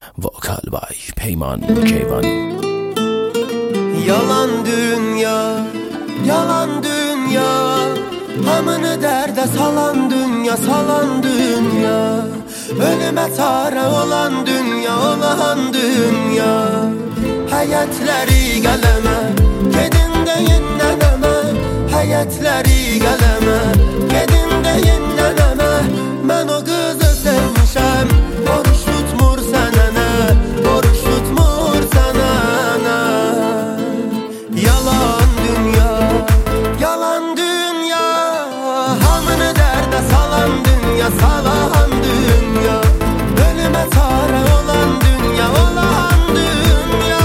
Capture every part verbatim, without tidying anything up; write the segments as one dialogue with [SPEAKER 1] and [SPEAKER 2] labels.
[SPEAKER 1] Vokal by Peyman Keyvani.
[SPEAKER 2] Yalan dünya, yalan dünya, hamını derde salan dünya, salan dünya. Ölüme çare olan dünya, olan dünya. Hayatları gəleme, gedin deyin nənəmə. Hayatları gəleme, gedin deyin nənəmə. Mən o kızı sevmişəm, oruç tutmur sənə nə, oruç tutmur sənə nə. Yalan dünya, yalan dünya, hamını derde salan dünya, salan dünya. Ölüme çare olan dünya, olan dünya.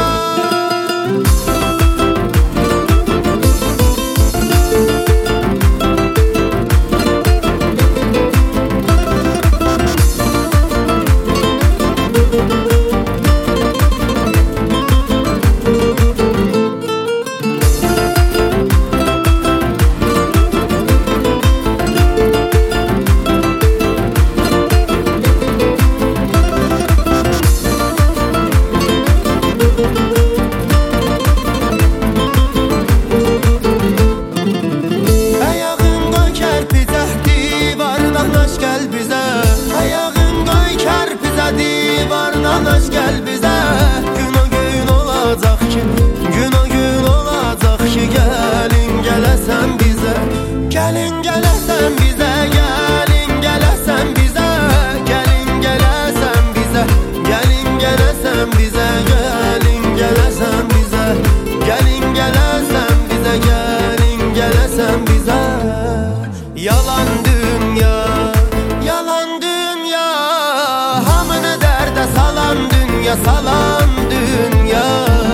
[SPEAKER 2] Divardan gel bize, gün o gün olacak ki, gün o gün olacak ki, gelin gelesen bize, gelin gelesen bize, gelin gelesen bize, gelin gelesen bize, gelin gelesen bize, gelin gelesen bize, gelin gelesen bize, gelin gelesen bize. Yalan dünya, yalan dünya, hamını derde salan dünya, salan dünya.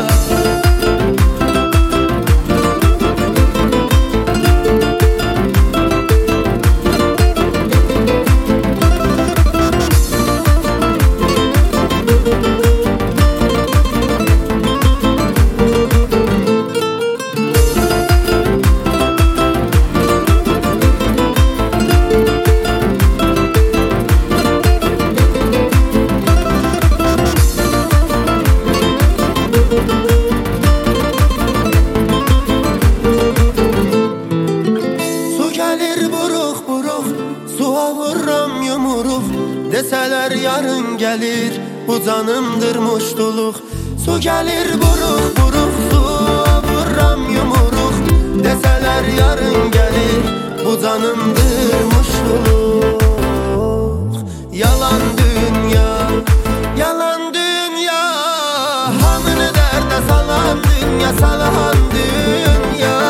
[SPEAKER 2] Suğa vururam yumruq, deseler yarın gelir, bu canımdır muştuluq. Su gelir buruq buruq, suğa vururam yumruq, deseler yarın gelir, bu canımdır muştuluq. Yalan dünya, yalan dünya, hamını derde salan dünya, salan dünya.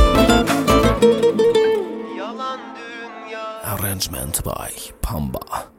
[SPEAKER 1] Arrangement by Pamba.